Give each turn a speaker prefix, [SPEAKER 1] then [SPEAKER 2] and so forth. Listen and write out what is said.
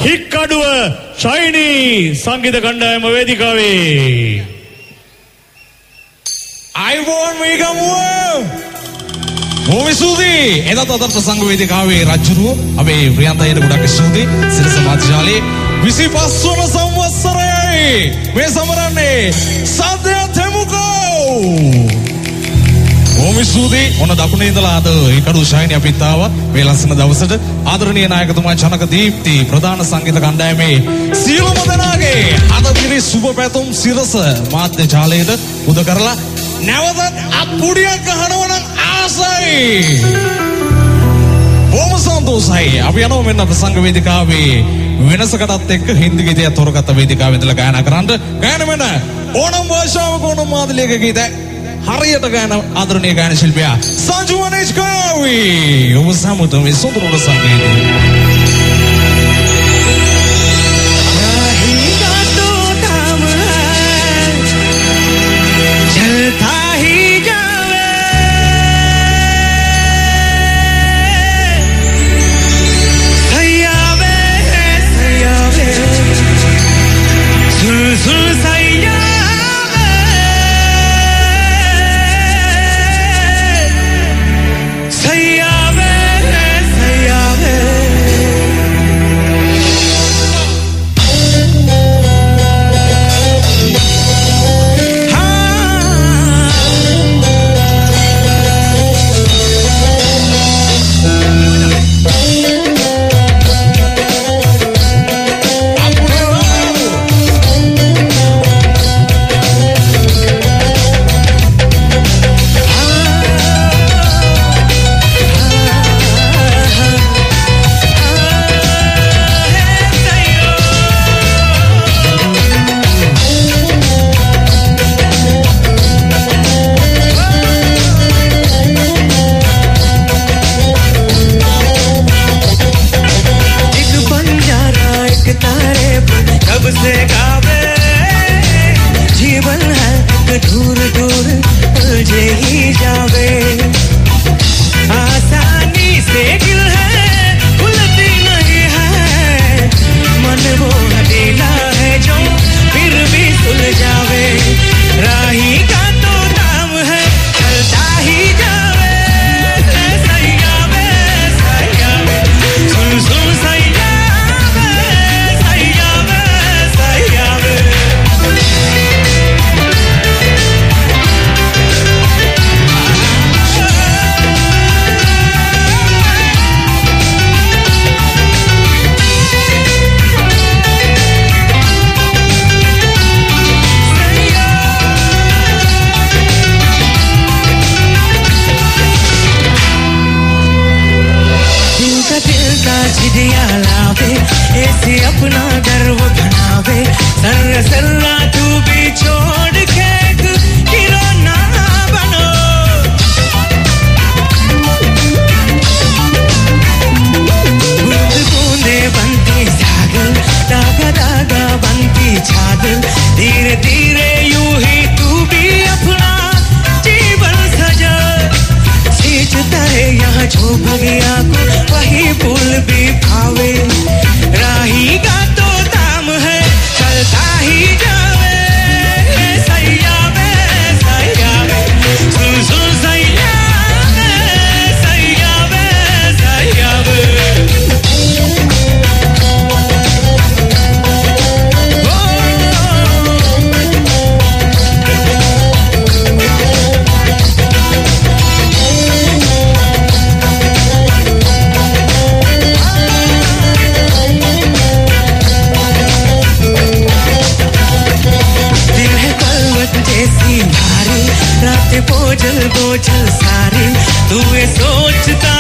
[SPEAKER 1] හික්කඩුව ශයිනී සංගීත කණ්ඩායම වේදිකාවේ
[SPEAKER 2] අයිබෝන් මේකමුව මොවිසූදී එදත් අදර්ථ සංඝ වේදිකාවේ රජුරුව අපේ ප්‍රියන්තයට ගොඩක් ස්තුතියි සිරස මාධ්‍යාලයේ 25 වන සංවත්සරයයි මේ සමරන්නේ සාධ්‍ය තෙමුකෝ මොවිසූදී ඔන්න දකුණේ ඉඳලා අද හික්කඩුව ශයිනී අපිත් ආවා මේ ලස්සන දවසට ආදරණීය නායකතුමා ජනක දීප්ති ප්‍රධාන සංගීත කණ්ඩායමේ සියලුම දෙනාගේ අද දින සුබ පැතුම් සිරස මාධ්‍ය ජාලයට උද කරලා නැවතත් අප්පුඩියක් ගහනවා නම් ආසයි. බොහොම සන්තෝෂයි. අපි යනවා මෙන්න ප්‍රසංග වේදිකාවේ වෙනසකටත් එක්ක හින්දි ගීතය තොරගත වේදිකාවේ ඉඳලා ගායනා කරන්න. ගායන මෙන්න ඕනම් භාෂාවක ඕනම් මාදලියක ගීත හරියට ගායන ආදරණීය ගායන ශිල්පියා සංජු වනේෂ්කාවි. ඔබ සමුත මේ සුන්දර සංගීතය
[SPEAKER 3] बोझल बोझल सारी तू ये सोचता